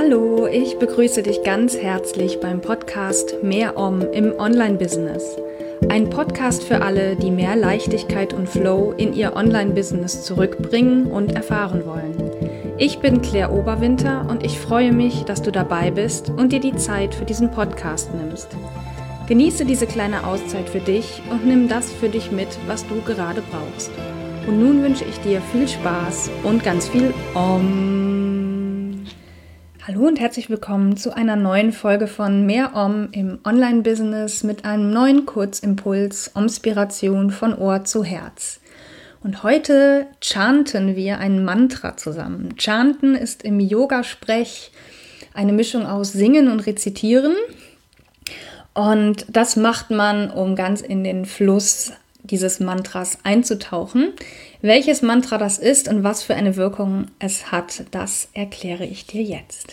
Hallo, ich begrüße dich ganz herzlich beim Podcast Mehr Om im Online-Business. Ein Podcast für alle, die mehr Leichtigkeit und Flow in ihr Online-Business zurückbringen und erfahren wollen. Ich bin Claire Oberwinter und ich freue mich, dass du dabei bist und dir die Zeit für diesen Podcast nimmst. Genieße diese kleine Auszeit für dich und nimm das für dich mit, was du gerade brauchst. Und nun wünsche ich dir viel Spaß und ganz viel Om. Hallo und herzlich willkommen zu einer neuen Folge von Mehr Om im Online-Business mit einem neuen Kurzimpuls, Omspiration von Ohr zu Herz. Und heute chanten wir ein Mantra zusammen. Chanten ist im Yoga-Sprech eine Mischung aus Singen und Rezitieren. Und das macht man, um ganz in den Fluss dieses Mantras einzutauchen. Welches Mantra das ist und was für eine Wirkung es hat, das erkläre ich dir jetzt.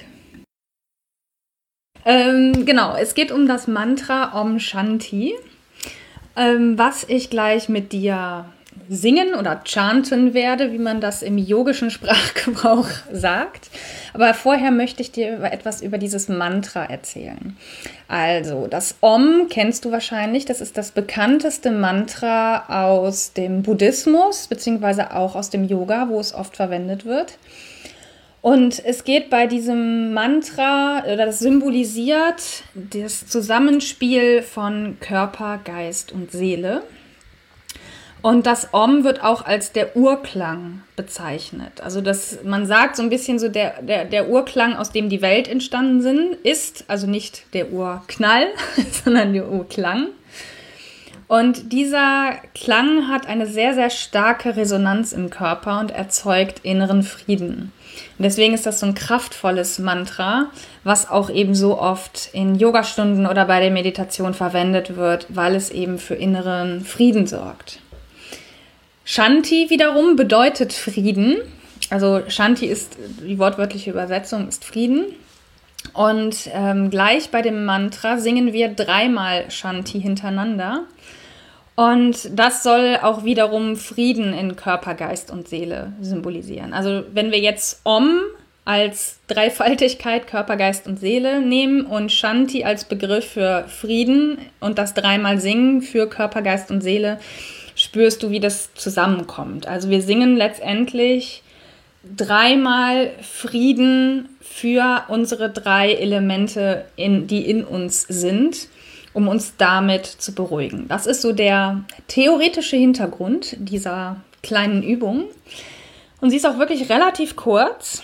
Es geht um das Mantra Om Shanti, was ich gleich mit dir singen oder chanten werde, wie man das im yogischen Sprachgebrauch sagt. Aber vorher möchte ich dir etwas über dieses Mantra erzählen. Also, das Om kennst du wahrscheinlich. Das ist das bekannteste Mantra aus dem Buddhismus, beziehungsweise auch aus dem Yoga, wo es oft verwendet wird. Und es geht bei diesem Mantra, oder das symbolisiert das Zusammenspiel von Körper, Geist und Seele. Und das Om wird auch als der Urklang bezeichnet. Also man sagt so ein bisschen so, der Urklang, aus dem die Welt entstanden ist, also nicht der Urknall, sondern der Urklang. Und dieser Klang hat eine sehr, sehr starke Resonanz im Körper und erzeugt inneren Frieden. Und deswegen ist das so ein kraftvolles Mantra, was auch eben so oft in Yogastunden oder bei der Meditation verwendet wird, weil es eben für inneren Frieden sorgt. Shanti wiederum bedeutet Frieden. Also Shanti ist, die wortwörtliche Übersetzung ist Frieden. Und gleich bei dem Mantra singen wir 3-mal Shanti hintereinander. Und das soll auch wiederum Frieden in Körper, Geist und Seele symbolisieren. Also wenn wir jetzt Om als Dreifaltigkeit, Körper, Geist und Seele nehmen und Shanti als Begriff für Frieden und das 3-mal singen für Körper, Geist und Seele, spürst du, wie das zusammenkommt. Also wir singen letztendlich 3-mal Frieden für unsere 3 Elemente, die in uns sind, um uns damit zu beruhigen. Das ist so der theoretische Hintergrund dieser kleinen Übung. Und sie ist auch wirklich relativ kurz.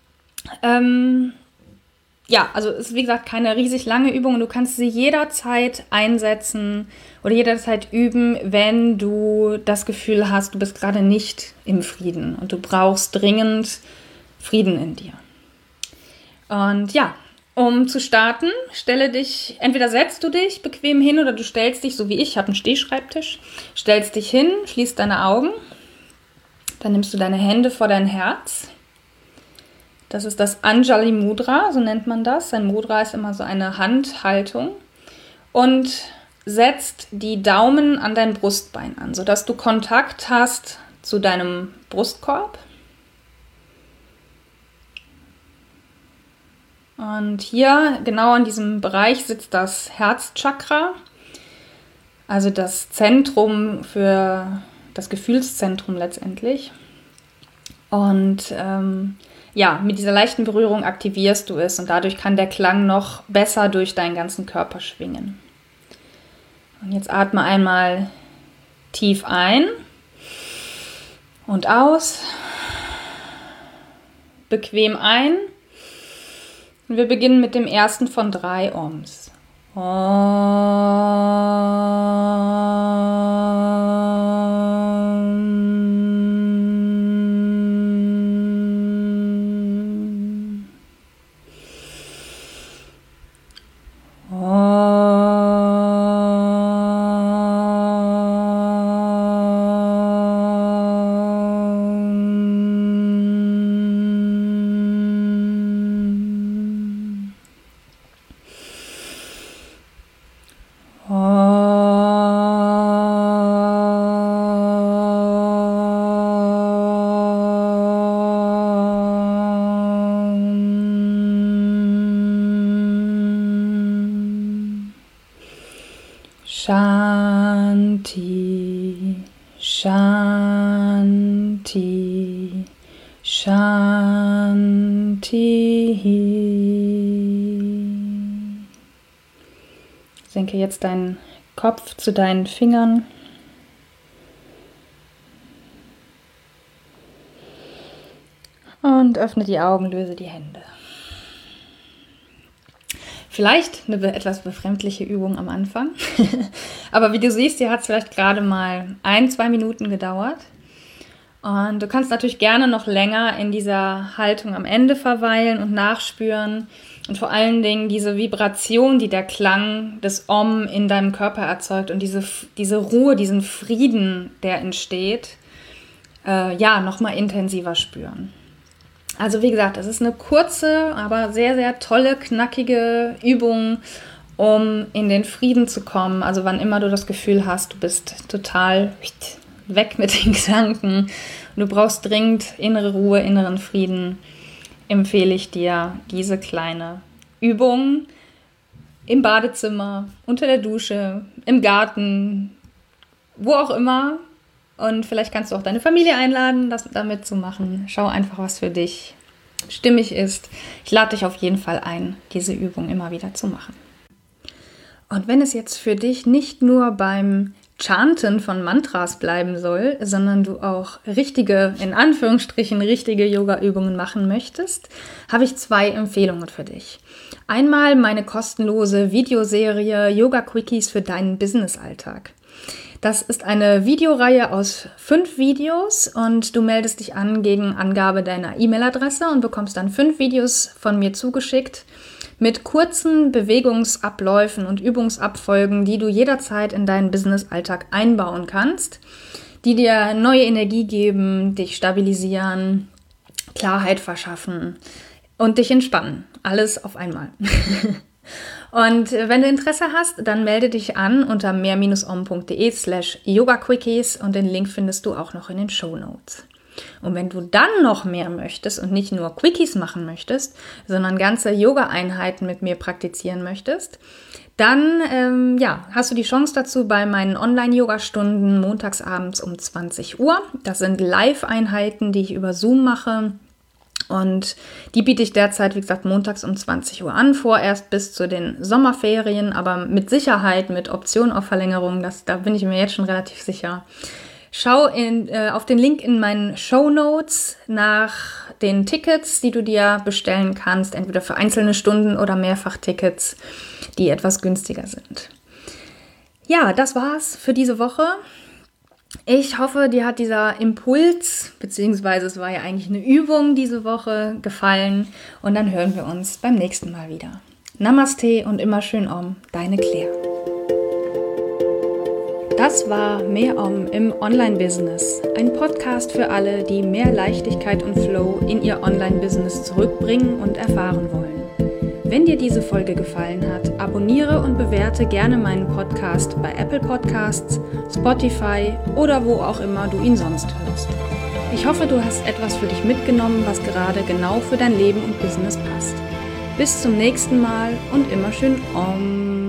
Also es ist wie gesagt keine riesig lange Übung und du kannst sie jederzeit einsetzen oder jederzeit üben, wenn du das Gefühl hast, du bist gerade nicht im Frieden und du brauchst dringend Frieden in dir. Und ja, um zu starten, entweder setzt du dich bequem hin oder du stellst dich, so wie ich habe einen Stehschreibtisch, stellst dich hin, schließt deine Augen, dann nimmst du deine Hände vor dein Herz. Das ist das Anjali Mudra, so nennt man das. Ein Mudra ist immer so eine Handhaltung. Und setzt die Daumen an dein Brustbein an, sodass du Kontakt hast zu deinem Brustkorb. Und hier, genau an diesem Bereich, sitzt das Herzchakra, also das Zentrum für das Gefühlszentrum letztendlich. Und mit dieser leichten Berührung aktivierst du es und dadurch kann der Klang noch besser durch deinen ganzen Körper schwingen. Und jetzt atme einmal tief ein und aus, bequem ein. Und wir beginnen mit dem ersten von 3 Oms. Om. Shanti, Shanti, Shanti. Senke jetzt deinen Kopf zu deinen Fingern. Und öffne die Augen, löse die Hände. Vielleicht eine etwas befremdliche Übung am Anfang. Aber wie du siehst, hier hat es vielleicht gerade mal 1-2 Minuten gedauert. Und du kannst natürlich gerne noch länger in dieser Haltung am Ende verweilen und nachspüren. Und vor allen Dingen diese Vibration, die der Klang des Om in deinem Körper erzeugt und diese Ruhe, diesen Frieden, der entsteht, nochmal intensiver spüren. Also wie gesagt, es ist eine kurze, aber sehr, sehr tolle, knackige Übung, um in den Frieden zu kommen. Also wann immer du das Gefühl hast, du bist total weg mit den Gedanken und du brauchst dringend innere Ruhe, inneren Frieden, empfehle ich dir diese kleine Übung im Badezimmer, unter der Dusche, im Garten, wo auch immer. Und vielleicht kannst du auch deine Familie einladen, das damit zu machen. Schau einfach, was für dich stimmig ist. Ich lade dich auf jeden Fall ein, diese Übung immer wieder zu machen. Und wenn es jetzt für dich nicht nur beim Chanten von Mantras bleiben soll, sondern du auch richtige, in Anführungsstrichen, richtige Yoga-Übungen machen möchtest, habe ich 2 Empfehlungen für dich. Einmal meine kostenlose Videoserie Yoga Quickies für deinen Business-Alltag. Das ist eine Videoreihe aus 5 Videos und du meldest dich an gegen Angabe deiner E-Mail-Adresse und bekommst dann 5 Videos von mir zugeschickt mit kurzen Bewegungsabläufen und Übungsabfolgen, die du jederzeit in deinen Business-Alltag einbauen kannst, die dir neue Energie geben, dich stabilisieren, Klarheit verschaffen und dich entspannen. Alles auf einmal. Und wenn du Interesse hast, dann melde dich an unter mehr-om.de/yogaquickies und den Link findest du auch noch in den Shownotes. Und wenn du dann noch mehr möchtest und nicht nur Quickies machen möchtest, sondern ganze Yoga-Einheiten mit mir praktizieren möchtest, dann hast du die Chance dazu bei meinen Online-Yoga-Stunden montagsabends um 20 Uhr. Das sind Live-Einheiten, die ich über Zoom mache. Und die biete ich derzeit, wie gesagt, montags um 20 Uhr an, vorerst bis zu den Sommerferien, aber mit Sicherheit, mit Option auf Verlängerung, da bin ich mir jetzt schon relativ sicher. Schau auf den Link in meinen Shownotes nach den Tickets, die du dir bestellen kannst, entweder für einzelne Stunden oder Mehrfachtickets, die etwas günstiger sind. Ja, das war's für diese Woche. Ich hoffe, dir hat dieser Impuls, beziehungsweise es war ja eigentlich eine Übung diese Woche, gefallen und dann hören wir uns beim nächsten Mal wieder. Namaste und immer schön Om, deine Claire. Das war Mehr Om im Online-Business, ein Podcast für alle, die mehr Leichtigkeit und Flow in ihr Online-Business zurückbringen und erfahren wollen. Wenn dir diese Folge gefallen hat, abonniere und bewerte gerne meinen Podcast bei Apple Podcasts, Spotify oder wo auch immer du ihn sonst hörst. Ich hoffe, du hast etwas für dich mitgenommen, was gerade genau für dein Leben und Business passt. Bis zum nächsten Mal und immer schön Om.